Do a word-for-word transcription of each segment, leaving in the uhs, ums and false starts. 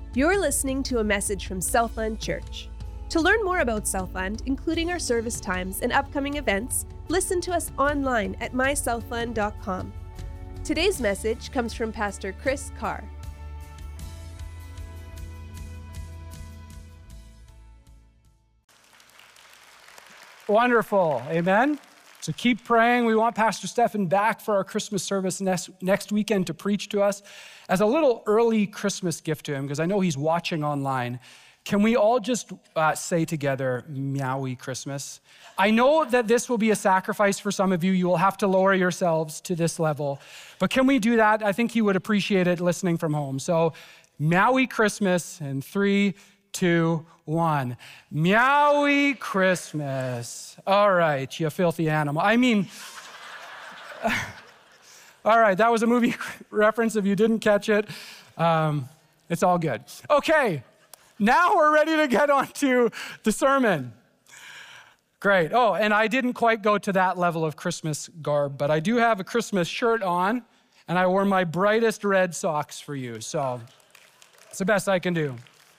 You're listening to a message from Southland Church. To learn more about Southland, including our service times and upcoming events, listen to us online at my southland dot com. Today's message comes from Pastor Chris Carr. Wonderful, amen? So keep praying. We want Pastor Stephen back for our Christmas service next, next weekend to preach to us. As a little early Christmas gift to him, because I know he's watching online, can we all just uh, say together, Meowie Christmas? I know that this will be a sacrifice for some of you. You will have to lower yourselves to this level. But can we do that? I think he would appreciate it listening from home. So Meowie Christmas in three, two, one. Meowie Christmas. All right, you filthy animal. I mean, all right, that was a movie reference. If you didn't catch it, um, it's all good. Okay, now we're ready to get on to the sermon. Great. Oh, and I didn't quite go to that level of Christmas garb, but I do have a Christmas shirt on, and I wore my brightest red socks for you, so it's the best I can do.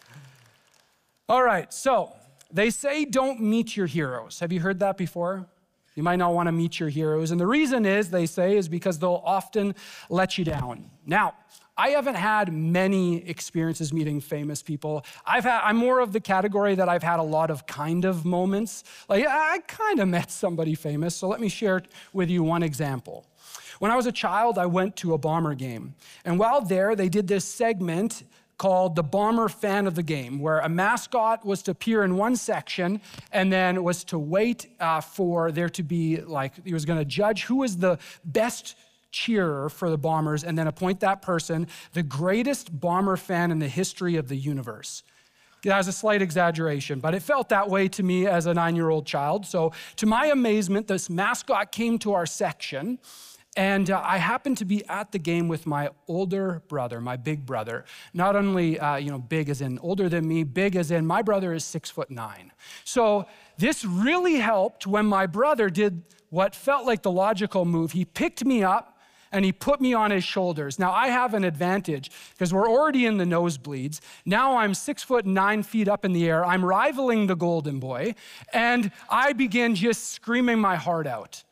All right, so they say don't meet your heroes. Have you heard that before? You might not want to meet your heroes. And the reason is, they say, is because they'll often let you down. Now, I haven't had many experiences meeting famous people. I've had, I'm more of the category that I've had a lot of kind of moments. Like, I kind of met somebody famous, so let me share with you one example. When I was a child, I went to a Bomber game. And while there, they did this segment called the Bomber Fan of the Game, where a mascot was to appear in one section and then was to wait uh, for there to be, like, he was gonna judge who was the best cheerer for the Bombers and then appoint that person the greatest Bomber fan in the history of the universe. That was a slight exaggeration, but it felt that way to me as a nine-year-old child. So to my amazement, this mascot came to our section, and uh, I happened to be at the game with my older brother, my big brother. Not only, uh, you know, big as in older than me, big as in my brother is six foot nine. So this really helped when my brother did what felt like the logical move. He picked me up and he put me on his shoulders. Now I have an advantage because we're already in the nosebleeds. Now I'm six foot nine feet up in the air. I'm rivaling the Golden Boy, and I begin just screaming my heart out.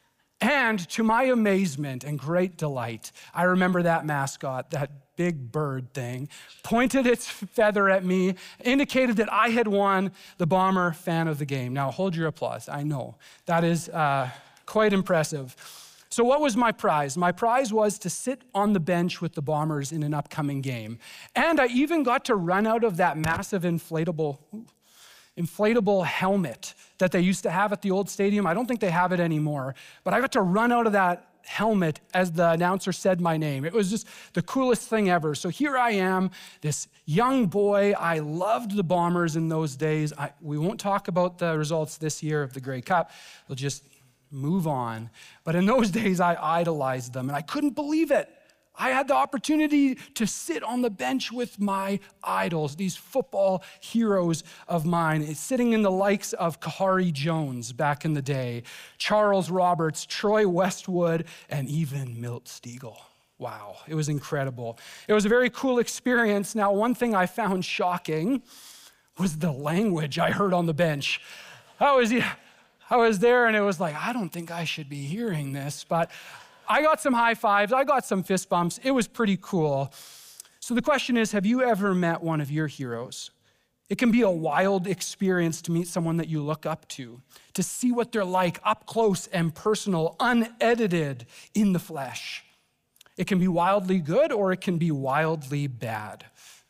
And to my amazement and great delight, I remember that mascot, that big bird thing, pointed its feather at me, indicated that I had won the Bomber Fan of the Game. Now, hold your applause. I know. That is uh, quite impressive. So what was my prize? My prize was to sit on the bench with the Bombers in an upcoming game. And I even got to run out of that massive inflatable... Ooh, inflatable helmet that they used to have at the old stadium. I don't think they have it anymore, but I got to run out of that helmet as the announcer said my name. It was just the coolest thing ever. So here I am, this young boy. I loved the Bombers in those days. I, we won't talk about the results this year of the Grey Cup. We'll just move on. But in those days, I idolized them, and I couldn't believe it. I had the opportunity to sit on the bench with my idols, these football heroes of mine, sitting in the likes of Kahari Jones back in the day, Charles Roberts, Troy Westwood, and even Milt Stegall. Wow, it was incredible. It was a very cool experience. Now, one thing I found shocking was the language I heard on the bench. I was, I was there and it was like, I don't think I should be hearing this, but I got some high fives, I got some fist bumps. It was pretty cool. So the question is, have you ever met one of your heroes? It can be a wild experience to meet someone that you look up to, to see what they're like up close and personal, unedited in the flesh. It can be wildly good or it can be wildly bad.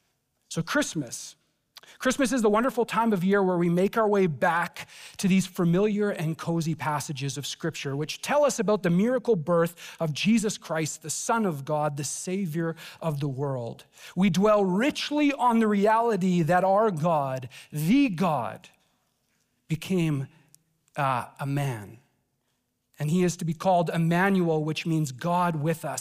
So Christmas. Christmas is the wonderful time of year where we make our way back to these familiar and cozy passages of Scripture, which tell us about the miracle birth of Jesus Christ, the Son of God, the Savior of the world. We dwell richly on the reality that our God, the God, became uh, a man. And he is to be called Emmanuel, which means God with us.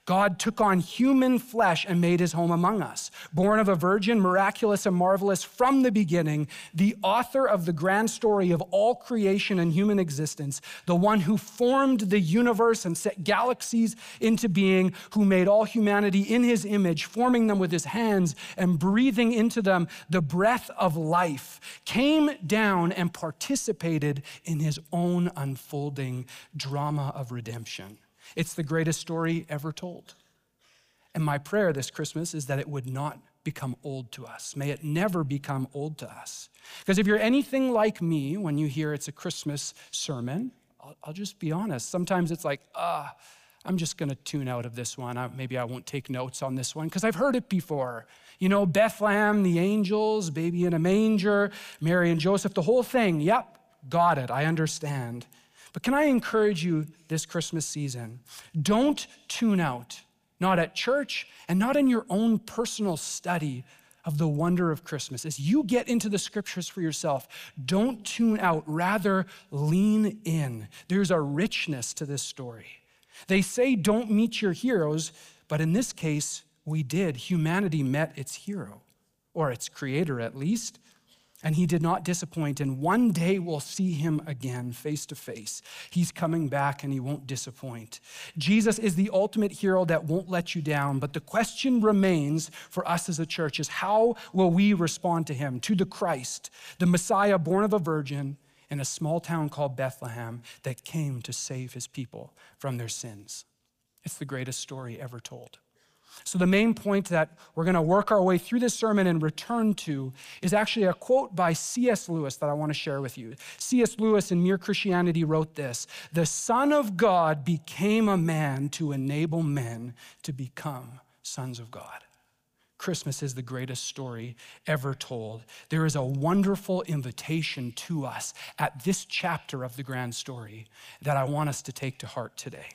God took on human flesh and made his home among us. Born of a virgin, miraculous and marvelous from the beginning, the author of the grand story of all creation and human existence, the one who formed the universe and set galaxies into being, who made all humanity in his image, forming them with his hands and breathing into them the breath of life, came down and participated in his own unfolding drama of redemption. It's the greatest story ever told. And my prayer this Christmas is that it would not become old to us. May it never become old to us. Because if you're anything like me, when you hear it's a Christmas sermon, I'll, I'll just be honest. Sometimes it's like, ah, I'm just going to tune out of this one. I, maybe I won't take notes on this one because I've heard it before. You know, Bethlehem, the angels, baby in a manger, Mary and Joseph, the whole thing. Yep, got it. I understand. But can I encourage you this Christmas season? Don't tune out, not at church and not in your own personal study of the wonder of Christmas. As you get into the scriptures for yourself, don't tune out, rather lean in. There's a richness to this story. They say don't meet your heroes, but in this case, we did. Humanity met its hero, or its creator at least. And he did not disappoint, and one day we'll see him again face to face. He's coming back and he won't disappoint. Jesus is the ultimate hero that won't let you down, but the question remains for us as a church is how will we respond to him, to the Christ, the Messiah born of a virgin in a small town called Bethlehem that came to save his people from their sins. It's the greatest story ever told. So the main point that we're going to work our way through this sermon and return to is actually a quote by C S Lewis that I want to share with you. C S Lewis in Mere Christianity wrote this: "The Son of God became a man to enable men to become sons of God." Christmas is the greatest story ever told. There is a wonderful invitation to us at this chapter of the grand story that I want us to take to heart today.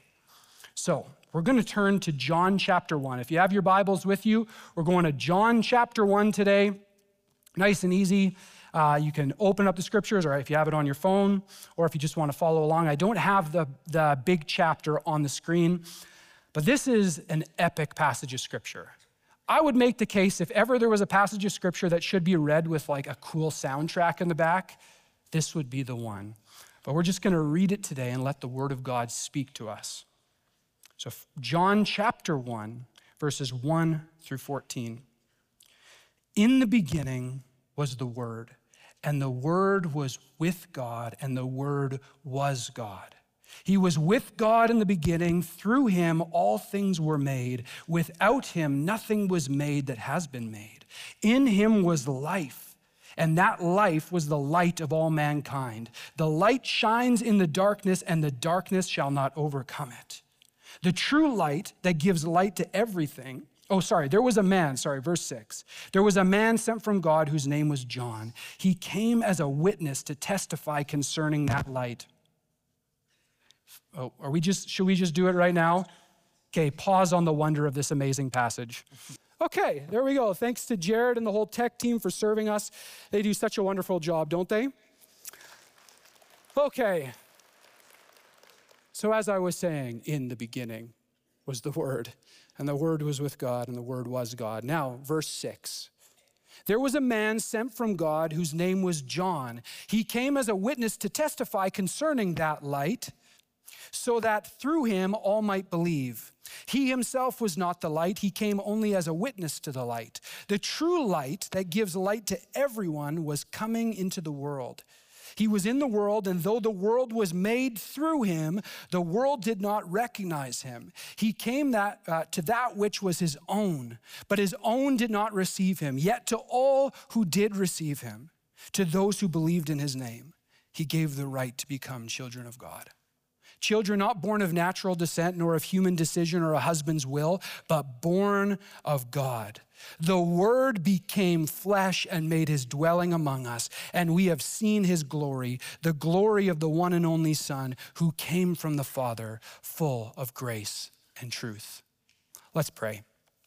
So we're going to turn to John chapter one. If you have your Bibles with you, we're going to John chapter one today. Nice and easy. Uh, you can open up the scriptures, or if you have it on your phone, or if you just want to follow along. I don't have the, the big chapter on the screen, but this is an epic passage of scripture. I would make the case if ever there was a passage of scripture that should be read with like a cool soundtrack in the back, this would be the one. But we're just going to read it today and let the word of God speak to us. So John chapter one, verses one through fourteen. "In the beginning was the Word, and the Word was with God, and the Word was God. He was with God in the beginning. Through him all things were made. Without him nothing was made that has been made. In him was life, and that life was the light of all mankind. The light shines in the darkness, and the darkness shall not overcome it. The true light that gives light to everything." Oh, sorry, there was a man, sorry, verse six. "There was a man sent from God whose name was John. He came as a witness to testify concerning that light." Oh, are we just, should we just do it right now? Okay, pause on the wonder of this amazing passage. Okay, there we go. Thanks to Jared and the whole tech team for serving us. They do such a wonderful job, don't they? Okay. So as I was saying, in the beginning was the Word, and the Word was with God, and the Word was God. Now, verse six. "There was a man sent from God whose name was John. He came as a witness to testify concerning that light, so that through him all might believe. He himself was not the light. He came only as a witness to the light. The true light that gives light to everyone was coming into the world. He was in the world, and though the world was made through him, the world did not recognize him. He came that, uh, to that which was his own, but his own did not receive him. Yet to all who did receive him, to those who believed in his name, he gave the right to become children of God. Children not born of natural descent, nor of human decision or a husband's will, but born of God. The Word became flesh and made his dwelling among us, and we have seen his glory, the glory of the one and only Son who came from the Father, full of grace and truth." Let's pray.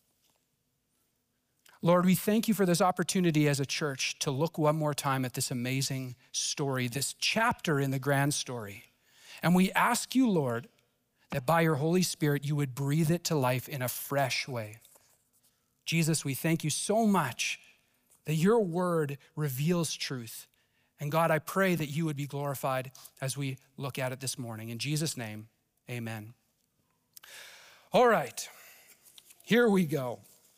Lord, we thank you for this opportunity as a church to look one more time at this amazing story, this chapter in the grand story. And we ask you, Lord, that by your Holy Spirit, you would breathe it to life in a fresh way. Jesus, we thank you so much that your word reveals truth. And God, I pray that you would be glorified as we look at it this morning. In Jesus' name, amen. All right, here we go.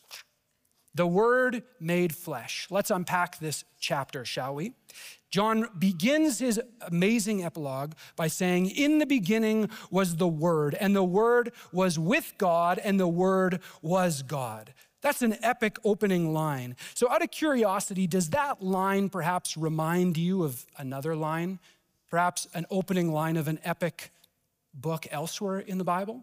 The word made flesh. Let's unpack this chapter, shall we? John begins his amazing epilogue by saying, in the beginning was the Word, and the Word was with God, and the Word was God. That's an epic opening line. So out of curiosity, does that line perhaps remind you of another line? Perhaps an opening line of an epic book elsewhere in the Bible?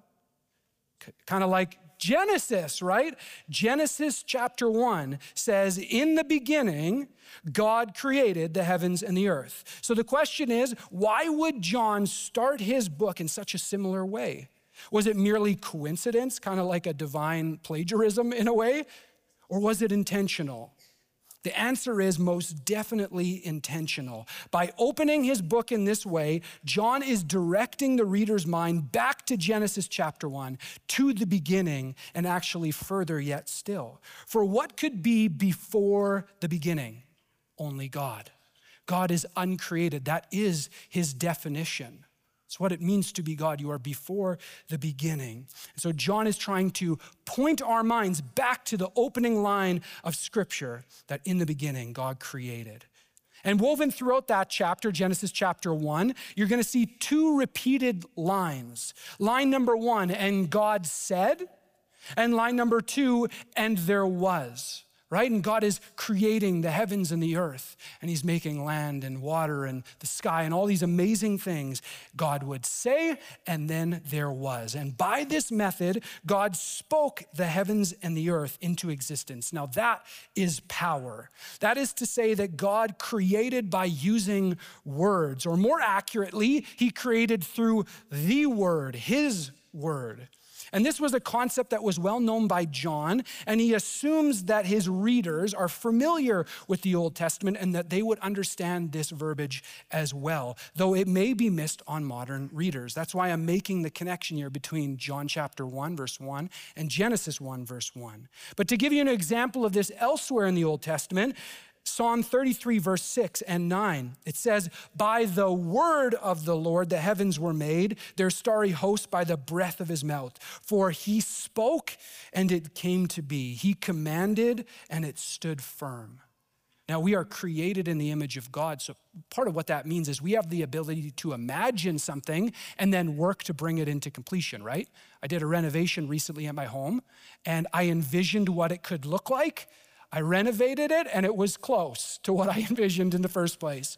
C- kind of like Genesis, right? Genesis chapter one says, in the beginning, God created the heavens and the earth. So the question is, why would John start his book in such a similar way? Was it merely coincidence, kind of like a divine plagiarism in a way? Or was it intentional? The answer is most definitely intentional. By opening his book in this way, John is directing the reader's mind back to Genesis chapter one, to the beginning, and actually further yet still. For what could be before the beginning? Only God. God is uncreated. That is his definition. It's what it means to be God. You are before the beginning. So John is trying to point our minds back to the opening line of Scripture that in the beginning God created. And woven throughout that chapter, Genesis chapter one, you're going to see two repeated lines. Line number one, and God said, and line number two, and there was. Right? And God is creating the heavens and the earth, and he's making land and water and the sky and all these amazing things. God would say, and then there was. And by this method, God spoke the heavens and the earth into existence. Now that is power. That is to say that God created by using words, or more accurately, he created through the word, his word. And this was a concept that was well known by John, and he assumes that his readers are familiar with the Old Testament and that they would understand this verbiage as well, though it may be missed on modern readers. That's why I'm making the connection here between John chapter one, verse one, and Genesis one, verse one. But to give you an example of this elsewhere in the Old Testament, Psalm thirty-three, verse six and nine, it says, by the word of the Lord the heavens were made, their starry host by the breath of his mouth. For he spoke and it came to be. He commanded and it stood firm. Now we are created in the image of God. So part of what that means is we have the ability to imagine something and then work to bring it into completion, right? I did a renovation recently at my home and I envisioned what it could look like. I renovated it and it was close to what I envisioned in the first place.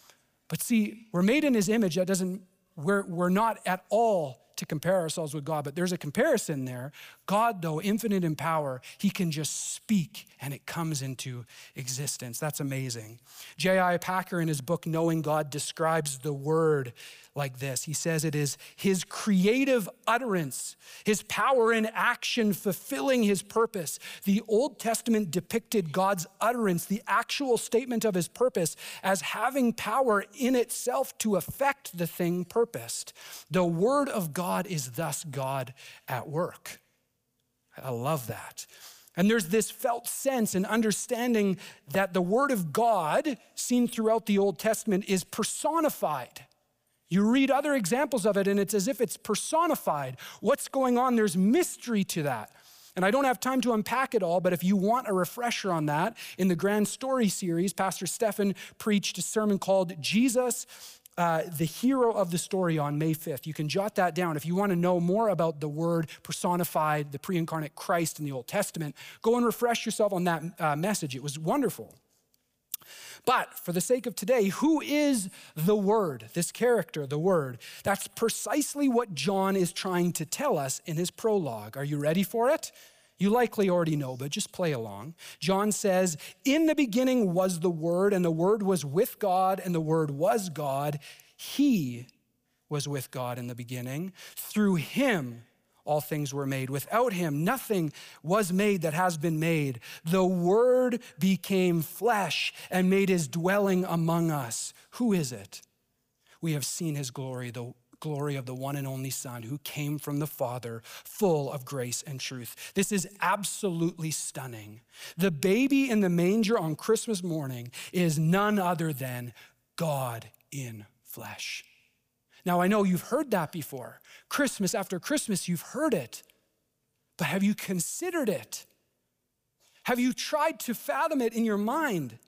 But see, we're made in his image. That doesn't, we're, we're not at all to compare ourselves with God, but there's a comparison there. God, though infinite in power, he can just speak and it comes into existence. That's amazing. J I Packer in his book, Knowing God, describes the word like this. He says it is his creative utterance, his power in action, fulfilling his purpose. The Old Testament depicted God's utterance, the actual statement of his purpose, as having power in itself to affect the thing purposed. The word of God is thus God at work. I love that. And there's this felt sense and understanding that the word of God, seen throughout the Old Testament, is personified. You read other examples of it and it's as if it's personified. What's going on? There's mystery to that. And I don't have time to unpack it all, but if you want a refresher on that, in the Grand Story series, Pastor Stephan preached a sermon called Jesus, uh, the Hero of the Story on May fifth. You can jot that down. If you want to know more about the word personified, the pre-incarnate Christ in the Old Testament, go and refresh yourself on that uh, message. It was wonderful. But for the sake of today, who is the Word, this character, the Word? That's precisely what John is trying to tell us in his prologue. Are you ready for it? You likely already know, but just play along. John says, in the beginning was the Word, and the Word was with God, and the Word was God. He was with God in the beginning. Through him, all things were made. Without him, nothing was made that has been made. The Word became flesh and made his dwelling among us. Who is it? We have seen his glory, the glory of the one and only Son who came from the Father, full of grace and truth. This is absolutely stunning. The baby in the manger on Christmas morning is none other than God in flesh. Now, I know you've heard that before. Christmas after Christmas, you've heard it. But have you considered it? Have you tried to fathom it in your mind?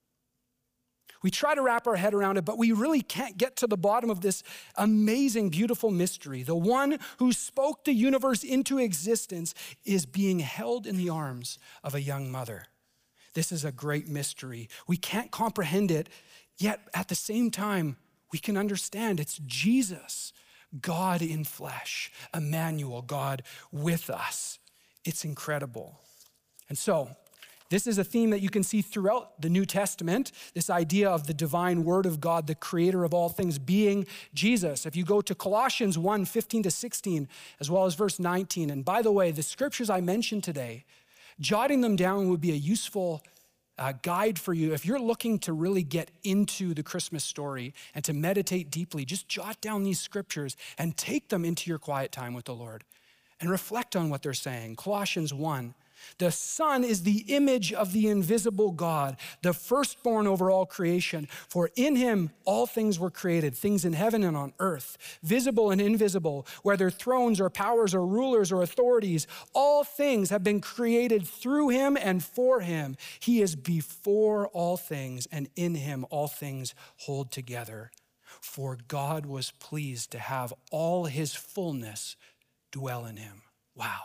We try to wrap our head around it, but we really can't get to the bottom of this amazing, beautiful mystery. The one who spoke the universe into existence is being held in the arms of a young mother. This is a great mystery. We can't comprehend it, yet at the same time, we can understand it's Jesus, God in flesh, Emmanuel, God with us. It's incredible. And so, this is a theme that you can see throughout the New Testament, this idea of the divine word of God, the creator of all things, being Jesus. If you go to Colossians one, fifteen to sixteen, as well as verse nineteen, and by the way, the scriptures I mentioned today, jotting them down would be a useful uh, guide for you. If you're looking to really get into the Christmas story and to meditate deeply, just jot down these scriptures and take them into your quiet time with the Lord and reflect on what they're saying. Colossians one, the Son is the image of the invisible God, the firstborn over all creation. For in him all things were created, things in heaven and on earth, visible and invisible, whether thrones or powers or rulers or authorities. All things have been created through him and for him. He is before all things, and in him all things hold together. For God was pleased to have all his fullness dwell in him. Wow.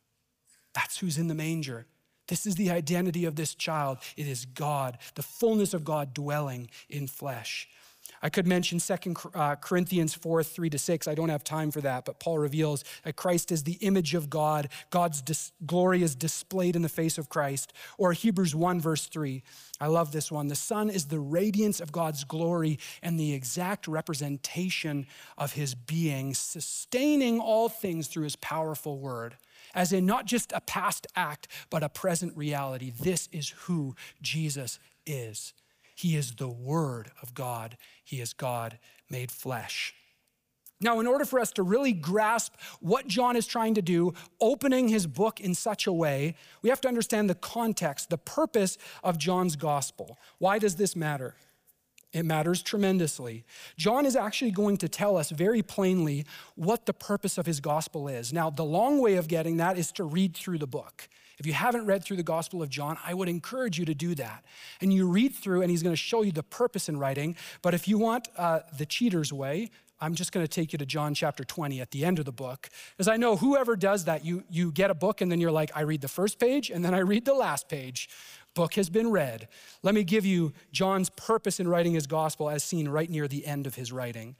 That's who's in the manger. This is the identity of this child. It is God, the fullness of God dwelling in flesh. I could mention Second Corinthians four, three to six. I don't have time for that, but Paul reveals that Christ is the image of God. God's dis- glory is displayed in the face of Christ. Or Hebrews one, verse three. I love this one. The Son is the radiance of God's glory and the exact representation of his being, sustaining all things through his powerful word. As in not just a past act, but a present reality. This is who Jesus is. He is the Word of God. He is God made flesh. Now, in order for us to really grasp what John is trying to do, opening his book in such a way, we have to understand the context, the purpose of John's gospel. Why does this matter? It matters tremendously. John is actually going to tell us very plainly what the purpose of his gospel is. Now, the long way of getting that is to read through the book. If you haven't read through the Gospel of John, I would encourage you to do that. And you read through, and he's going to show you the purpose in writing. But if you want uh, the cheater's way, I'm just going to take you to John chapter twenty at the end of the book. Because I know whoever does that, you, you get a book, and then you're like, I read the first page, and then I read the last page. Book has been read. Let me give you John's purpose in writing his gospel as seen right near the end of his writing.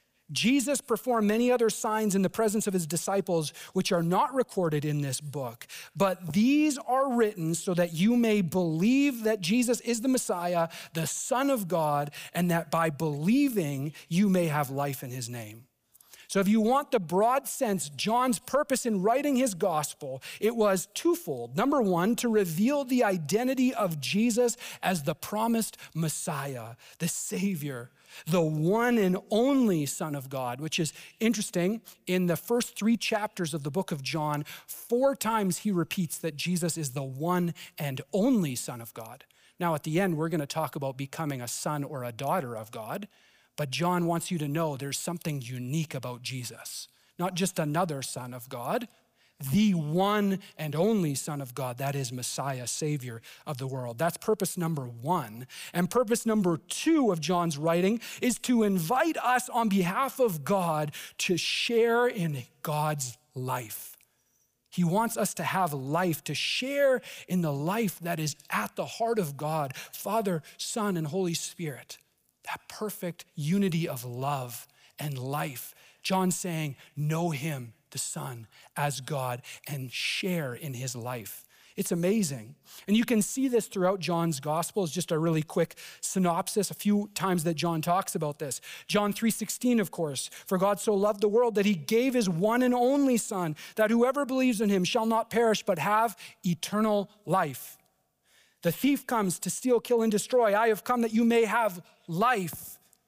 Jesus performed many other signs in the presence of his disciples, which are not recorded in this book. But these are written so that you may believe that Jesus is the Messiah, the Son of God, and that by believing you may have life in his name. So if you want the broad sense, John's purpose in writing his gospel, it was twofold. Number one, to reveal the identity of Jesus as the promised Messiah, the Savior, the one and only Son of God, which is interesting. In the first three chapters of the book of John, four times he repeats that Jesus is the one and only Son of God. Now at the end, we're going to talk about becoming a son or a daughter of God. But John wants you to know there's something unique about Jesus. Not just another Son of God, the one and only Son of God, that is Messiah, Savior of the world. That's purpose number one. And purpose number two of John's writing is to invite us on behalf of God to share in God's life. He wants us to have life, to share in the life that is at the heart of God, Father, Son, and Holy Spirit. That perfect unity of love and life. John's saying, know him, the Son, as God, and share in his life. It's amazing. And you can see this throughout John's gospel. It's just a really quick synopsis, a few times that John talks about this. John three sixteen, of course, for God so loved the world that he gave his one and only Son, that whoever believes in him shall not perish, but have eternal life. The thief comes to steal, kill, and destroy. I have come that you may have life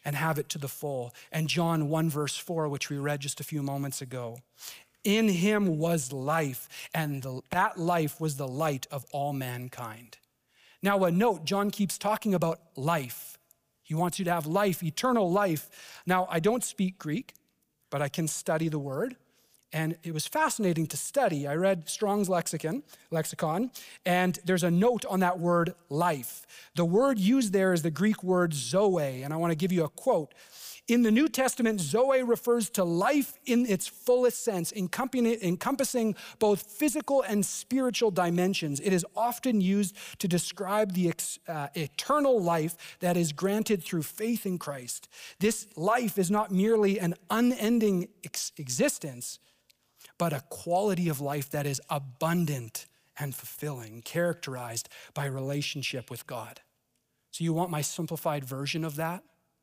and have it to the full. And John one verse four, which we read just a few moments ago. In him was life, and the, that life was the light of all mankind. Now a note, John keeps talking about life. He wants you to have life, eternal life. Now I don't speak Greek, but I can study the word. And it was fascinating to study. I read Strong's lexicon, lexicon, and there's a note on that word life. The word used there is the Greek word zoe, and I want to give you a quote. In the New Testament, zoe refers to life in its fullest sense, encompassing both physical and spiritual dimensions. It is often used to describe the uh, eternal life that is granted through faith in Christ. This life is not merely an unending ex- existence, but a quality of life that is abundant and fulfilling, characterized by relationship with God. So you want my simplified version of that?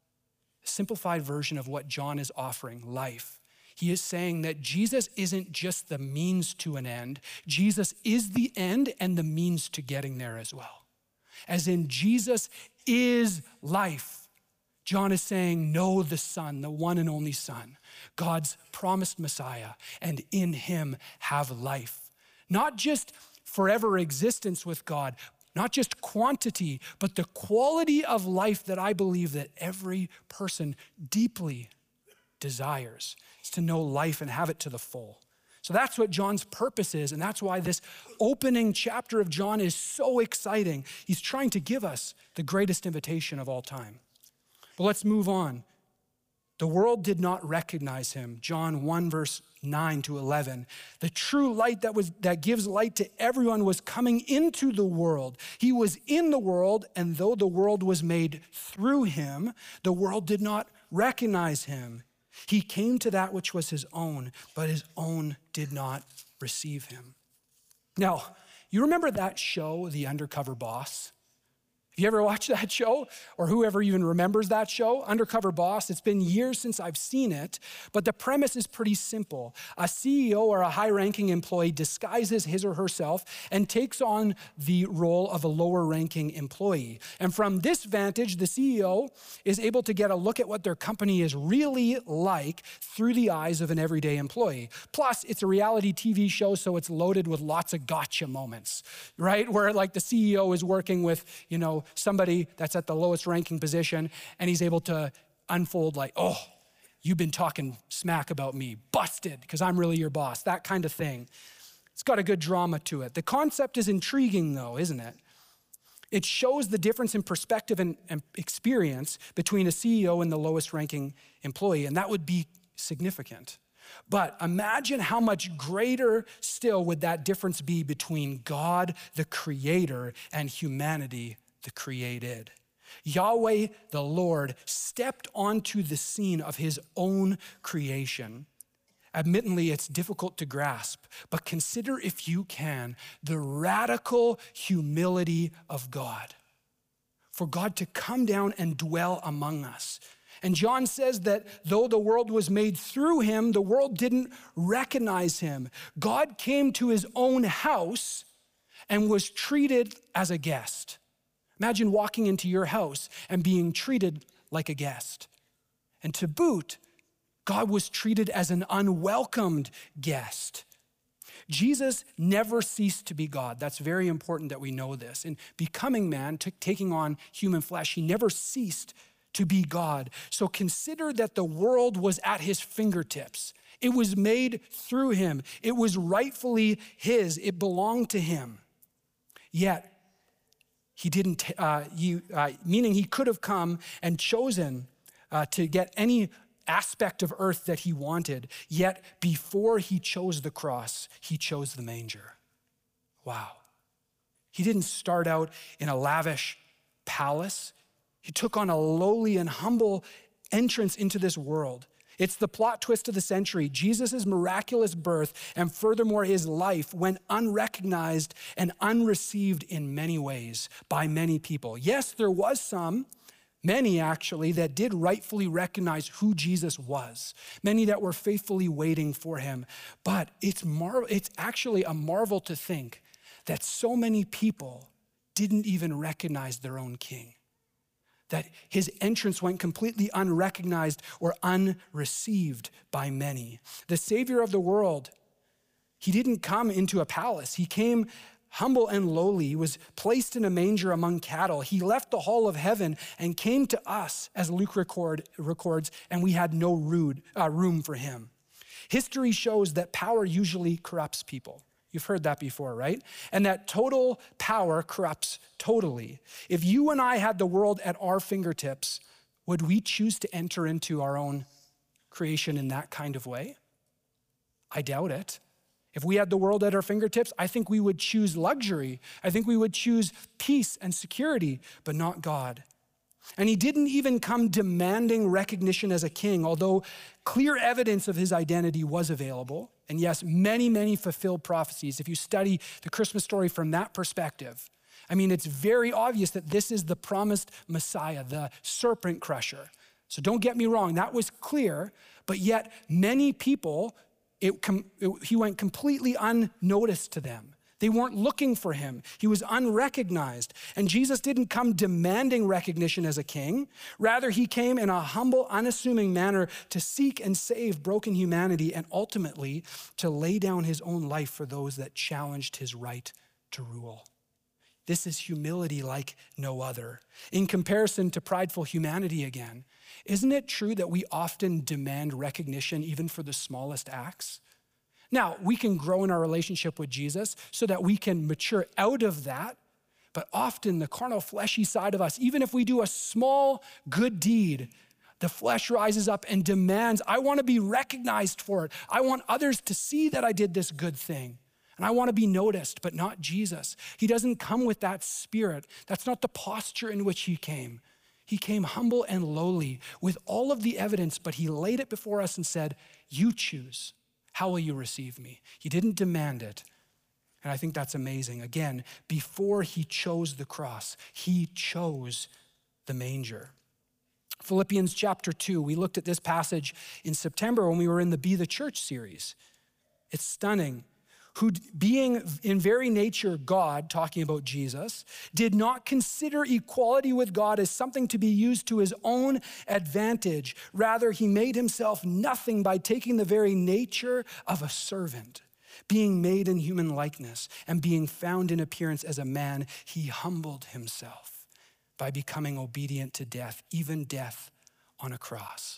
A simplified version of what John is offering, life. He is saying that Jesus isn't just the means to an end. Jesus is the end and the means to getting there as well. As in, Jesus is life. John is saying, know the Son, the one and only Son, God's promised Messiah, and in him have life. Not just forever existence with God, not just quantity, but the quality of life that I believe that every person deeply desires is to know life and have it to the full. So that's what John's purpose is, and that's why this opening chapter of John is so exciting. He's trying to give us the greatest invitation of all time. But let's move on. The world did not recognize him. John one, verse nine to eleven. The true light that was that gives light to everyone was coming into the world. He was in the world, and though the world was made through him, the world did not recognize him. He came to that which was his own, but his own did not receive him. Now, you remember that show, The Undercover Boss? Have you ever watched that show? Or whoever even remembers that show, Undercover Boss? It's been years since I've seen it, but the premise is pretty simple. A C E O or a high-ranking employee disguises his or herself and takes on the role of a lower-ranking employee. And from this vantage, the C E O is able to get a look at what their company is really like through the eyes of an everyday employee. Plus, it's a reality T V show, so it's loaded with lots of gotcha moments, right? Where like the C E O is working with, you know, somebody that's at the lowest ranking position, and he's able to unfold like, oh, you've been talking smack about me, busted, because I'm really your boss, that kind of thing. It's got a good drama to it. The concept is intriguing though, isn't it? It shows the difference in perspective and, and experience between a C E O and the lowest ranking employee, and that would be significant. But imagine how much greater still would that difference be between God, the creator, and humanity, the created. Yahweh, the Lord, stepped onto the scene of his own creation. Admittedly, it's difficult to grasp, but consider, if you can, the radical humility of God. For God to come down and dwell among us. And John says that though the world was made through him, the world didn't recognize him. God came to his own house and was treated as a guest. Imagine walking into your house and being treated like a guest. And to boot, God was treated as an unwelcomed guest. Jesus never ceased to be God. That's very important that we know this. In becoming man, t- taking on human flesh, he never ceased to be God. So consider that the world was at his fingertips. It was made through him. It was rightfully his. It belonged to him. Yet, he didn't, uh, you, uh, meaning he could have come and chosen uh, to get any aspect of earth that he wanted. Yet before he chose the cross, he chose the manger. Wow. He didn't start out in a lavish palace. He took on a lowly and humble entrance into this world. It's the plot twist of the century. Jesus' miraculous birth and furthermore his life went unrecognized and unreceived in many ways by many people. Yes, there was some, many actually, that did rightfully recognize who Jesus was. Many that were faithfully waiting for him. But it's mar- it's actually a marvel to think that so many people didn't even recognize their own king. that his entrance went completely unrecognized or unreceived by many. The Savior of the world, he didn't come into a palace. He came humble and lowly. He was placed in a manger among cattle. He left the hall of heaven and came to us, as Luke record, records, and we had no rude, uh, room for him. History shows that power usually corrupts people. You've heard that before, right? And that total power corrupts totally. If you and I had the world at our fingertips, would we choose to enter into our own creation in that kind of way? I doubt it. If we had the world at our fingertips, I think we would choose luxury. I think we would choose peace and security, but not God. And he didn't even come demanding recognition as a king, although clear evidence of his identity was available. And yes, many, many fulfilled prophecies. If you study the Christmas story from that perspective, I mean, it's very obvious that this is the promised Messiah, the serpent crusher. So don't get me wrong, that was clear, but yet many people, it, it, he went completely unnoticed to them. They weren't looking for him. He was unrecognized. And Jesus didn't come demanding recognition as a king. Rather, he came in a humble, unassuming manner to seek and save broken humanity and ultimately to lay down his own life for those that challenged his right to rule. This is humility like no other. In comparison to prideful humanity again, isn't it true that we often demand recognition even for the smallest acts? Now, we can grow in our relationship with Jesus so that we can mature out of that, but often the carnal, fleshy side of us, even if we do a small good deed, the flesh rises up and demands, I want to be recognized for it. I want others to see that I did this good thing. And I want to be noticed, but not Jesus. He doesn't come with that spirit. That's not the posture in which he came. He came humble and lowly with all of the evidence, but he laid it before us and said, you choose. How will you receive me? He didn't demand it. And I think that's amazing. Again, before he chose the cross, he chose the manger. Philippians chapter two, we looked at this passage in September when we were in the Be the Church series. It's stunning. Who, being in very nature God, talking about Jesus, did not consider equality with God as something to be used to his own advantage. Rather, he made himself nothing by taking the very nature of a servant. Being made in human likeness and being found in appearance as a man, he humbled himself by becoming obedient to death, even death on a cross.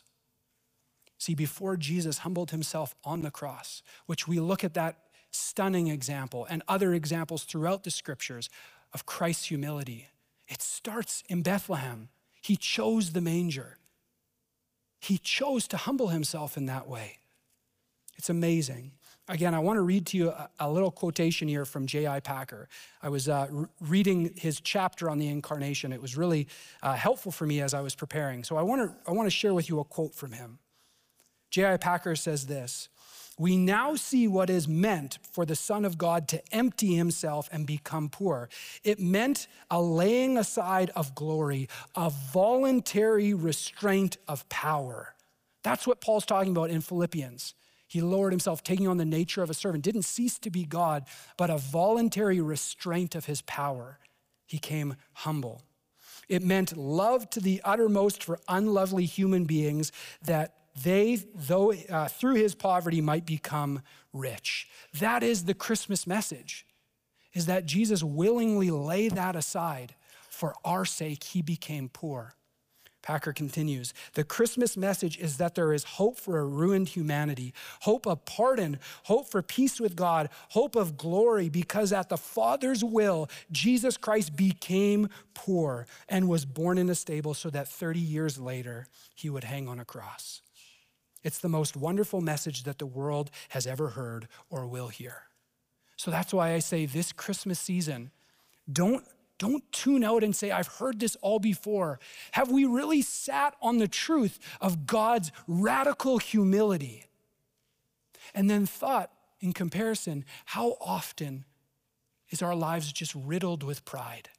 See, before Jesus humbled himself on the cross, which we look at that stunning example and other examples throughout the scriptures of Christ's humility. It starts in Bethlehem. He chose the manger. He chose to humble himself in that way. It's amazing. Again, I want to read to you a, a little quotation here from J I Packer. I was uh, re- reading his chapter on the incarnation. It was really uh, helpful for me as I was preparing. So I want to I want to share with you a quote from him. J I Packer says this: we now see what is meant for the Son of God to empty himself and become poor. It meant a laying aside of glory, a voluntary restraint of power. That's what Paul's talking about in Philippians. He lowered himself, taking on the nature of a servant, didn't cease to be God, but a voluntary restraint of his power. He came humble. It meant love to the uttermost for unlovely human beings, that they, though uh, through his poverty, might become rich. That is the Christmas message, is that Jesus willingly laid that aside. For our sake, he became poor. Packer continues, the Christmas message is that there is hope for a ruined humanity, hope of pardon, hope for peace with God, hope of glory, because at the Father's will, Jesus Christ became poor and was born in a stable so that thirty years later, he would hang on a cross. It's the most wonderful message that the world has ever heard or will hear. So that's why I say this Christmas season, don't, don't tune out and say, I've heard this all before. Have we really sat on the truth of God's radical humility? And then thought, in comparison, how often is our lives just riddled with pride?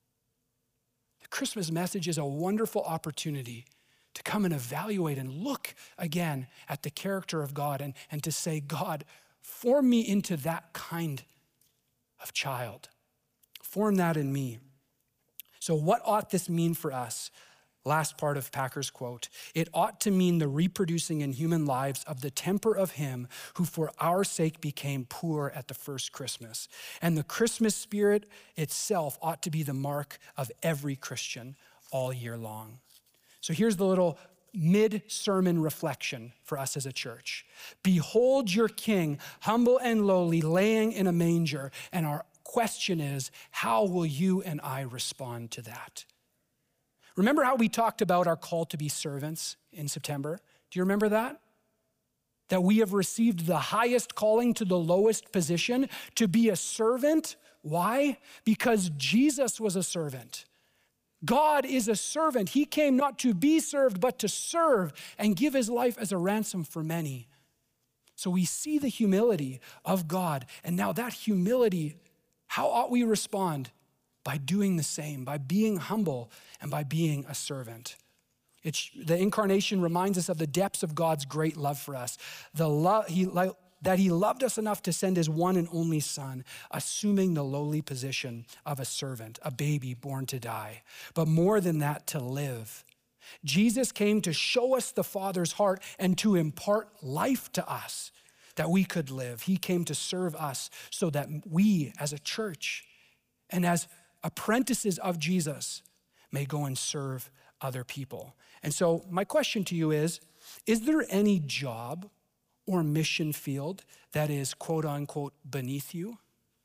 The Christmas message is a wonderful opportunity to come and evaluate and look again at the character of God and, and to say, God, form me into that kind of child. Form that in me. So what ought this mean for us? Last part of Packer's quote, it ought to mean the reproducing in human lives of the temper of him who for our sake became poor at the first Christmas. And the Christmas spirit itself ought to be the mark of every Christian all year long. So here's the little mid-sermon reflection for us as a church. Behold your king, humble and lowly, laying in a manger. And our question is, how will you and I respond to that? Remember how we talked about our call to be servants in September? Do you remember that? That we have received the highest calling to the lowest position, to be a servant. Why? Because Jesus was a servant. God is a servant. He came not to be served, but to serve and give his life as a ransom for many. So we see the humility of God. And now that humility, how ought we respond? By doing the same, by being humble and by being a servant. It's, the incarnation reminds us of the depths of God's great love for us. The love he, that he loved us enough to send his one and only son, assuming the lowly position of a servant, a baby born to die, but more than that, to live. Jesus came to show us the Father's heart and to impart life to us that we could live. He came to serve us so that we as a church and as apprentices of Jesus may go and serve other people. And so my question to you is, is there any job or mission field that is quote unquote beneath you,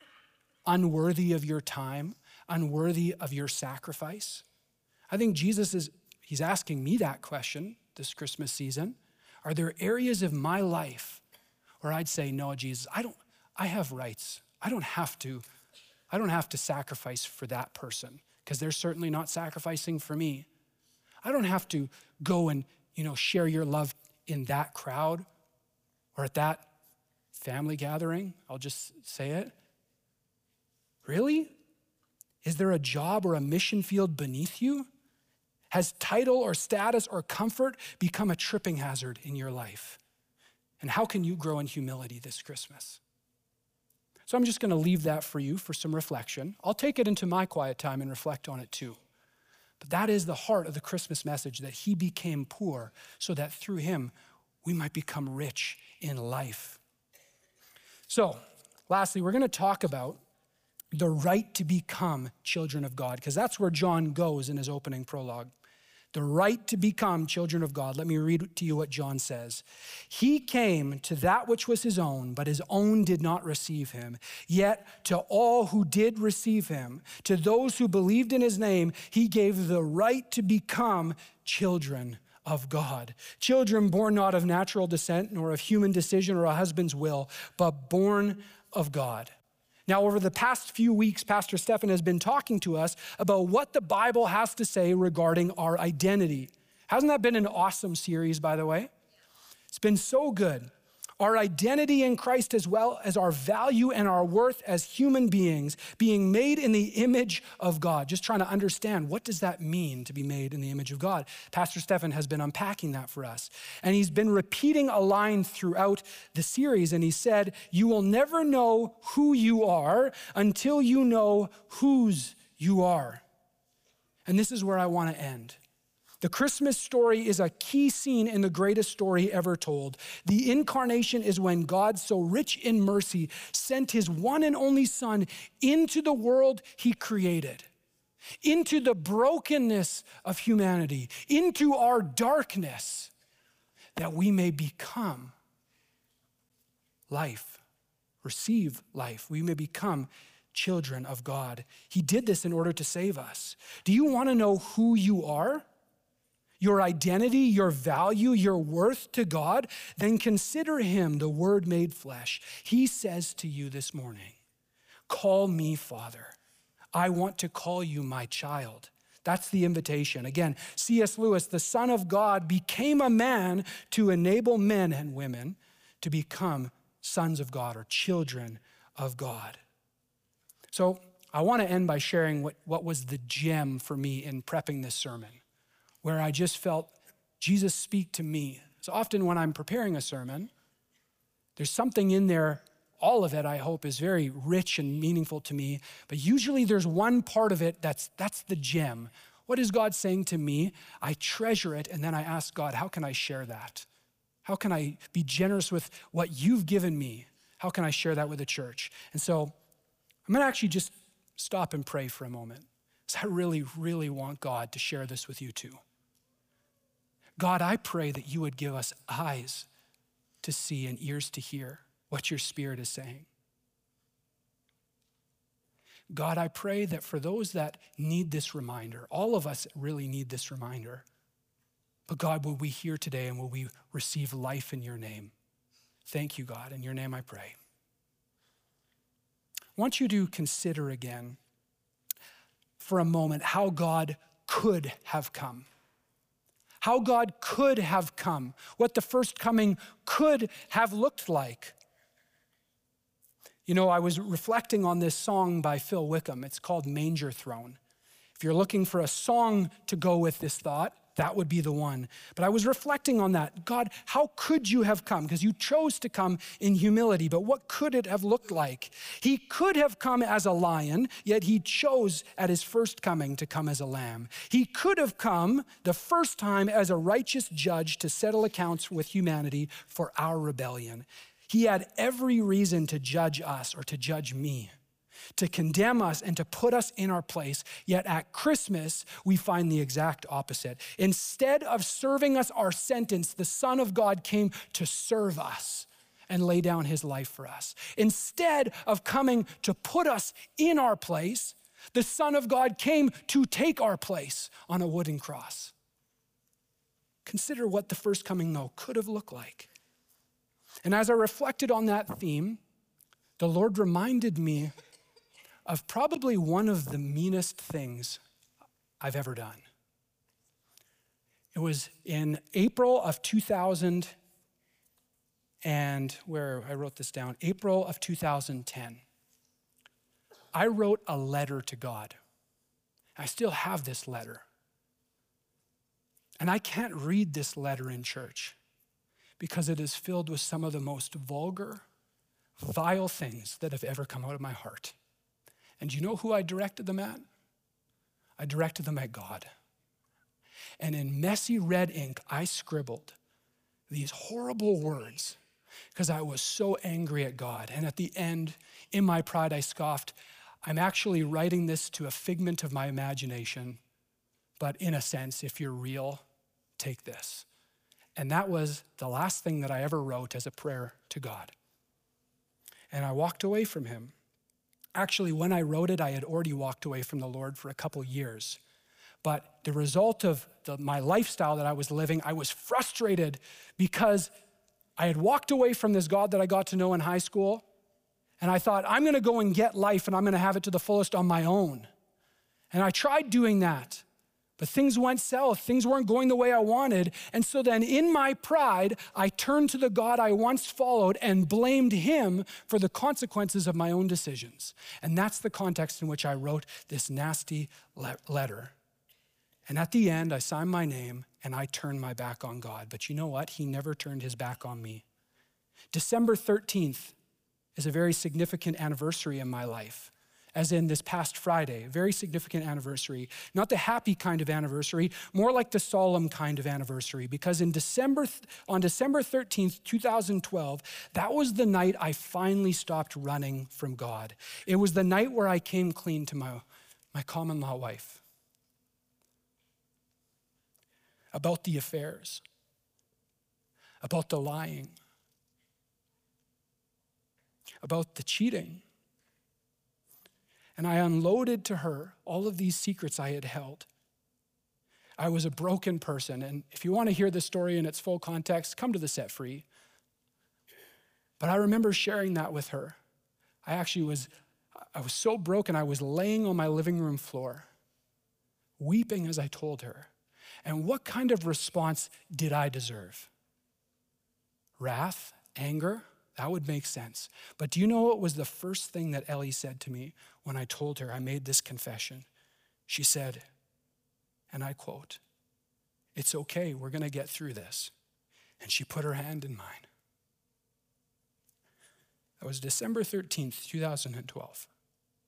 unworthy of your time, unworthy of your sacrifice? I think Jesus is, he's asking me that question this Christmas season. Are there areas of my life where I'd say, no, Jesus, I don't, I have rights. I don't have to I don't have to sacrifice for that person because they're certainly not sacrificing for me. I don't have to go and, you know, share your love in that crowd or at that family gathering. I'll just say it. Really? Is there a job or a mission field beneath you? Has title or status or comfort become a tripping hazard in your life? And how can you grow in humility this Christmas? So I'm just going to leave that for you for some reflection. I'll take it into my quiet time and reflect on it too. But that is the heart of the Christmas message, that he became poor so that through him we might become rich in life. So lastly, we're going to talk about the right to become children of God, because that's where John goes in his opening prologue. The right to become children of God. Let me read to you what John says. He came to that which was his own, but his own did not receive him. Yet to all who did receive him, to those who believed in his name, he gave the right to become children of God. Children born not of natural descent, nor of human decision or a husband's will, but born of God. Now, over the past few weeks, Pastor Stefan has been talking to us about what the Bible has to say regarding our identity. Hasn't that been an awesome series, by the way? It's been so good. Our identity in Christ, as well as our value and our worth as human beings, being made in the image of God. Just trying to understand, what does that mean to be made in the image of God? Pastor Stefan has been unpacking that for us. And he's been repeating a line throughout the series. And he said, you will never know who you are until you know whose you are. And this is where I want to end. The Christmas story is a key scene in the greatest story ever told. The incarnation is when God, so rich in mercy, sent his one and only Son into the world he created, into the brokenness of humanity, into our darkness, that we may become life, receive life. We may become children of God. He did this in order to save us. Do you want to know who you are? Your identity, your value, your worth to God? Then consider him, the Word made flesh. He says to you this morning, call me Father. I want to call you my child. That's the invitation. Again, C S Lewis, the Son of God, became a man to enable men and women to become sons of God or children of God. So I want to end by sharing what, what was the gem for me in prepping this sermon, where I just felt Jesus speak to me. So often when I'm preparing a sermon, there's something in there, all of it I hope is very rich and meaningful to me, but usually there's one part of it that's, that's the gem, What is God saying to me? I treasure it, and then I ask God, how can I share that? How can I be generous with what you've given me? How can I share that with the church? And so I'm gonna actually just stop and pray for a moment, because I really, really want God to share this with you too. God, I pray that you would give us eyes to see and ears to hear what your Spirit is saying. God, I pray that for those that need this reminder, all of us really need this reminder, but God, will we hear today and will we receive life in your name? Thank you, God. In your name I pray. I want you to consider again for a moment how God could have come. How God could have come, what the first coming could have looked like. You know, I was reflecting on this song by Phil Wickham. It's called Manger Throne. If you're looking for a song to go with this thought, that would be the one. But I was reflecting on that. God, how could you have come? Because you chose to come in humility, but what could it have looked like? He could have come as a lion, yet he chose at his first coming to come as a lamb. He could have come the first time as a righteous judge to settle accounts with humanity for our rebellion. He had every reason to judge us or to judge me, to condemn us and to put us in our place. Yet at Christmas, we find the exact opposite. Instead of serving us our sentence, the Son of God came to serve us and lay down his life for us. Instead of coming to put us in our place, the Son of God came to take our place on a wooden cross. Consider what the first coming, though, could have looked like. And as I reflected on that theme, the Lord reminded me of probably one of the meanest things I've ever done. It was in April of two thousand, and where I wrote this down, April of two thousand ten. I wrote a letter to God. I still have this letter. And I can't read this letter in church because it is filled with some of the most vulgar, vile things that have ever come out of my heart. And you know who I directed them at? I directed them at God. And in messy red ink, I scribbled these horrible words because I was so angry at God. And at the end, in my pride, I scoffed, I'm actually writing this to a figment of my imagination, but in a sense, if you're real, take this. And that was the last thing that I ever wrote as a prayer to God. And I walked away from him. Actually, when I wrote it, I had already walked away from the Lord for a couple years. But the result of the, my lifestyle that I was living, I was frustrated because I had walked away from this God that I got to know in high school. And I thought, I'm gonna go and get life and I'm gonna have it to the fullest on my own. And I tried doing that. But things went south. Things weren't going the way I wanted. And so then in my pride, I turned to the God I once followed and blamed him for the consequences of my own decisions. And that's the context in which I wrote this nasty le- letter. And at the end, I signed my name and I turned my back on God. But you know what? He never turned his back on me. December thirteenth is a very significant anniversary in my life. As in this past Friday, a very significant anniversary. Not the happy kind of anniversary, more like the solemn kind of anniversary. Because in December, on December thirteenth, two thousand twelve, that was the night I finally stopped running from God. It was the night where I came clean to my, my common law wife about the affairs, about the lying, about the cheating. And I unloaded to her all of these secrets I had held. I was a broken person. And if you want to hear the story in its full context, come to the Set Free. But I remember sharing that with her. I actually was, I was so broken, I was laying on my living room floor, weeping as I told her. And what kind of response did I deserve? Wrath? Anger? That would make sense. But do you know what was the first thing that Ellie said to me when I told her I made this confession? She said, and I quote, "It's okay, we're gonna get through this." And she put her hand in mine. That was December thirteenth, two thousand twelve.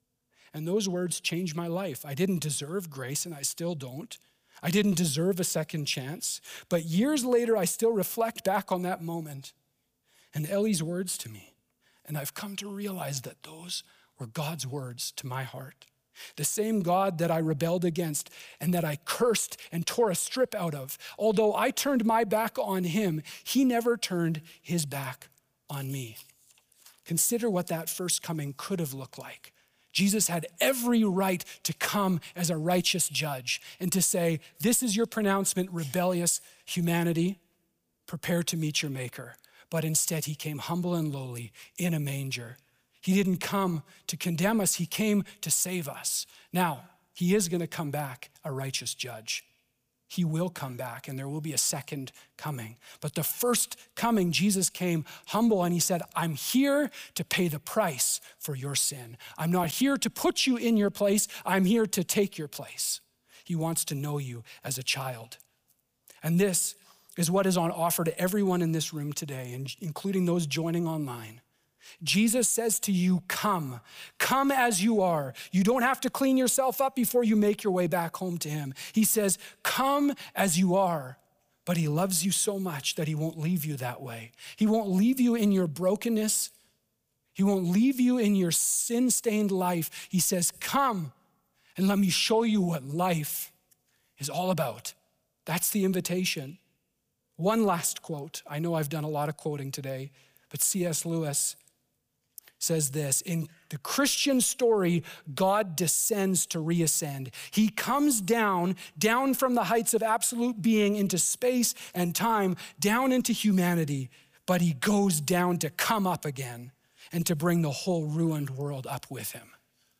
And those words changed my life. I didn't deserve grace, and I still don't. I didn't deserve a second chance. But years later, I still reflect back on that moment and Ellie's words to me. And I've come to realize that those were God's words to my heart. The same God that I rebelled against and that I cursed and tore a strip out of. Although I turned my back on him, he never turned his back on me. Consider what that first coming could have looked like. Jesus had every right to come as a righteous judge and to say, this is your pronouncement, rebellious humanity, prepare to meet your maker. But instead he came humble and lowly in a manger. He didn't come to condemn us, he came to save us. Now, he is gonna come back a righteous judge. He will come back and there will be a second coming. But the first coming, Jesus came humble and he said, I'm here to pay the price for your sin. I'm not here to put you in your place. I'm here to take your place. He wants to know you as a child. And this is what is on offer to everyone in this room today, including those joining online. Jesus says to you, come, come as you are. You don't have to clean yourself up before you make your way back home to him. He says, come as you are, but he loves you so much that he won't leave you that way. He won't leave you in your brokenness. He won't leave you in your sin-stained life. He says, come and let me show you what life is all about. That's the invitation. One last quote. I know I've done a lot of quoting today, but C S Lewis says this, in the Christian story, God descends to reascend. He comes down, down from the heights of absolute being into space and time, down into humanity, but he goes down to come up again and to bring the whole ruined world up with him.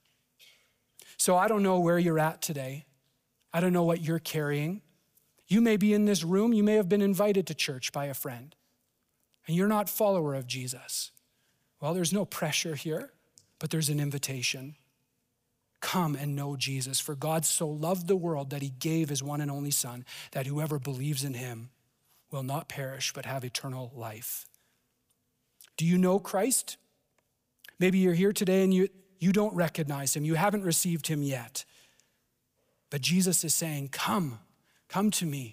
So I don't know where you're at today. I don't know what you're carrying. You may be in this room, you may have been invited to church by a friend, and you're not a follower of Jesus. Well, there's no pressure here, but there's an invitation. Come and know Jesus, for God so loved the world that he gave his one and only Son, that whoever believes in him will not perish, but have eternal life. Do you know Christ? Maybe you're here today and you, you don't recognize him. You haven't received him yet. But Jesus is saying, come, come to me.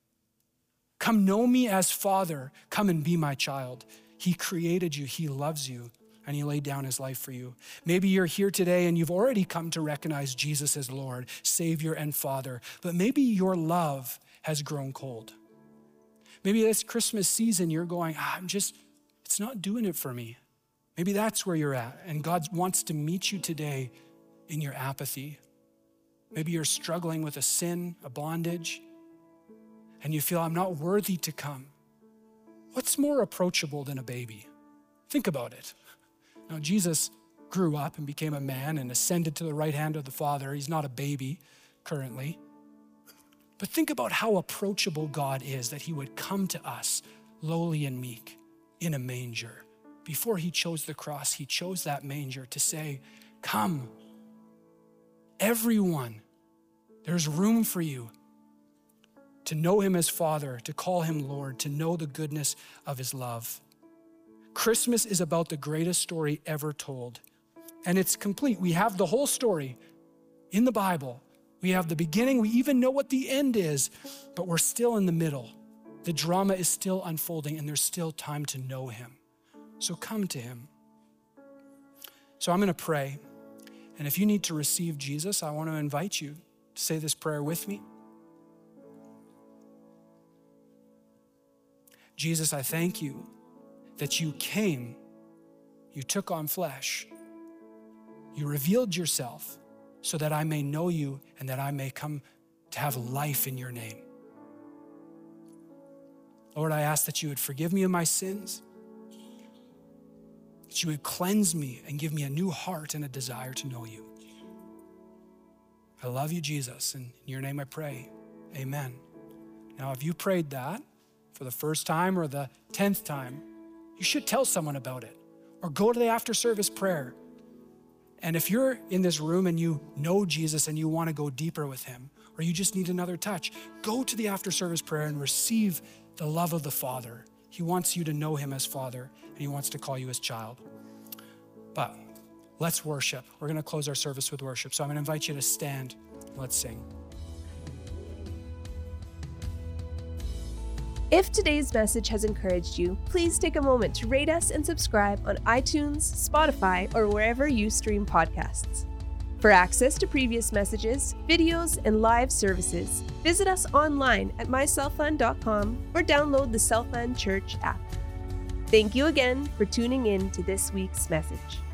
Come know me as Father. Come and be my child. He created you, he loves you, and he laid down his life for you. Maybe you're here today and you've already come to recognize Jesus as Lord, Savior, and Father, but maybe your love has grown cold. Maybe this Christmas season you're going, ah, I'm just, it's not doing it for me. Maybe that's where you're at, and God wants to meet you today in your apathy. Maybe you're struggling with a sin, a bondage, and you feel, I'm not worthy to come. What's more approachable than a baby? Think about it. Now, Jesus grew up and became a man and ascended to the right hand of the Father. He's not a baby currently. But think about how approachable God is, that he would come to us lowly and meek in a manger. Before he chose the cross, he chose that manger to say, come, everyone, there's room for you to know him as Father, to call him Lord, to know the goodness of his love. Christmas is about the greatest story ever told, and it's complete. We have the whole story in the Bible. We have the beginning, we even know what the end is, but we're still in the middle. The drama is still unfolding, and there's still time to know him. So come to him. So I'm gonna pray, and if you need to receive Jesus, I wanna invite you to say this prayer with me. Jesus, I thank you that you came, you took on flesh, you revealed yourself so that I may know you and that I may come to have life in your name. Lord, I ask that you would forgive me of my sins, that you would cleanse me and give me a new heart and a desire to know you. I love you, Jesus, and in your name I pray, amen. Now, if you prayed that for the first time or the tenth time, you should tell someone about it or go to the after service prayer. And if you're in this room and you know Jesus and you wanna go deeper with him, or you just need another touch, go to the after service prayer and receive the love of the Father. He wants you to know him as Father, and he wants to call you his child. But let's worship. We're going to close our service with worship. So I'm going to invite you to stand. Let's sing. If today's message has encouraged you, please take a moment to rate us and subscribe on iTunes, Spotify, or wherever you stream podcasts. For access to previous messages, videos, and live services, visit us online at my selfund dot com or download the Selfund Church app. Thank you again for tuning in to this week's message.